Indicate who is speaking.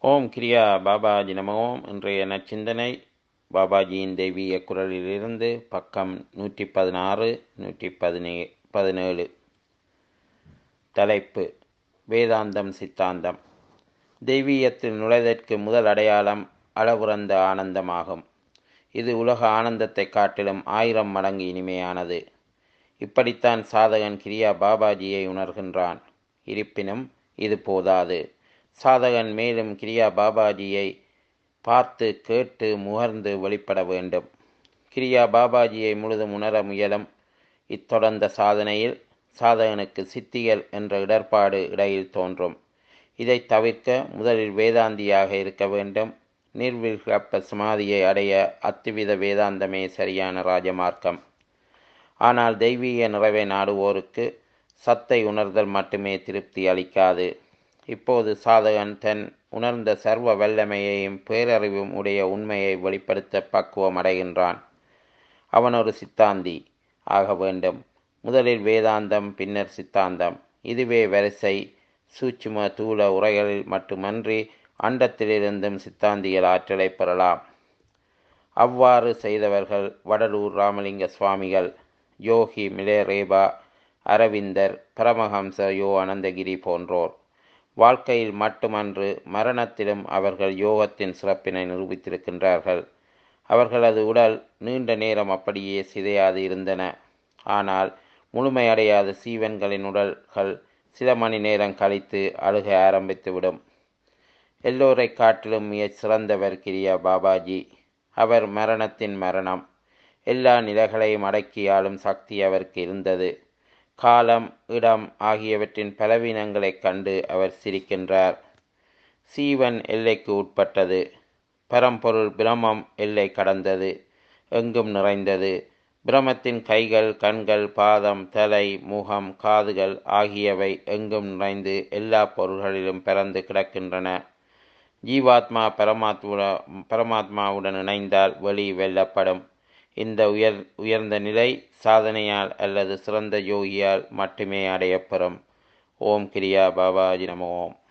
Speaker 1: ஓம் கிரியா பாபாஜி நம ஓம். இன்றைய நச்சிந்தனை பாபாஜியின் தெய்வீக குரலிலிருந்து பக்கம் 116 117. தலைப்பு: வேதாந்தம் சித்தாந்தம். தெய்வீகத்தில் நுழைதற்கு முதல் அடையாளம் அளவுறந்த ஆனந்தமாகும். இது உலக ஆனந்தத்தை காட்டிலும் 1000 மடங்கு இனிமையானது. இப்படித்தான் சாதகன் கிரியா பாபாஜியை உணர்கின்றான். இருப்பினும் இது போதாது. சாதகன் மேலும் கிரியா பாபாஜியை பார்த்து கேட்டு முகர்ந்து வெளிப்பட வேண்டும். கிரியா பாபாஜியை முழுதும் உணர முயலும் இத்தொடர்ந்த சாதனையில் சாதகனுக்கு சித்திகள் என்ற இடர்பாடு இடையில் தோன்றும். இதை தவிர்க்க முதலில் வேதாந்தியாக இருக்க வேண்டும். நிர்விகல்ப சமாதியை அடைய அத்துவித வேதாந்தமே சரியான ராஜமார்க்கம். ஆனால் தெய்வீக நிறைவை நாடுவோருக்கு சத்தை உணர்தல் மட்டுமே திருப்தி அளிக்காது. இப்போது சாதகன் தன் உணர்ந்த சர்வ வல்லமையையும் பேரறிவும் உடைய உண்மையை வெளிப்படுத்த பக்குவம் அடைகின்றான். அவன் ஒரு சித்தாந்தி ஆக வேண்டும். முதலில் வேதாந்தம், பின்னர் சித்தாந்தம். இதுவே வரிசை. சூட்சும தூள உரைகளில் மட்டுமன்றி அண்டத்திலிருந்தும் சித்தாந்திகள் ஆற்றலை பெறலாம். அவ்வாறு செய்தவர்கள் வடலூர் ராமலிங்க சுவாமிகள், யோகி மிலேரேபா, அரவிந்தர், பரமஹம்ச அனந்தகிரி போன்றோர். வாழ்க்கையில் மட்டுமன்று மரணத்திலும் அவர்கள் யோகத்தின் சிறப்பினை நிரூபித்திருக்கின்றார்கள். அவர்களது உடல் நீண்ட நேரம் அப்படியே சிதையாது இருந்தன. ஆனால் முழுமையடையாத சீவன்களின் உடல்கள் சில மணி நேரம் கழித்து அழுக ஆரம்பித்துவிடும். எல்லோரை காட்டிலும் மிகச் சிறந்தவர் கிரியா பாபாஜி. அவர் மரணத்தின் மரணம். எல்லா நிலைகளையும் அடக்கி ஆளும் சக்தி அவருக்கு இருந்தது. காலம், இடம் ஆகியவற்றின் பலவீனங்களைக் கண்டு அவர் சிரிக்கின்றார். சீவன் எல்லைக்கு உட்பட்டது. பரம்பொருள் பிரமம் எல்லை கடந்தது, எங்கும் நிறைந்தது. பிரமத்தின் கைகள், கண்கள், பாதம், தலை, முகம், காதுகள் ஆகியவை எங்கும் நிறைந்து எல்லா பொருள்களிலும் பறந்து கிடக்கின்றன. ஜீவாத்மா பரமாத்மாவுடன் இணைந்தால் வெளி வெல்லப்படும். இந்த உயர்ந்த நிலை சாதனையால் அல்லது சிறந்த யோகியால் மட்டுமே அடையப்பெறும். ஓம் கிரியா பாபாஜி நம ஓம்.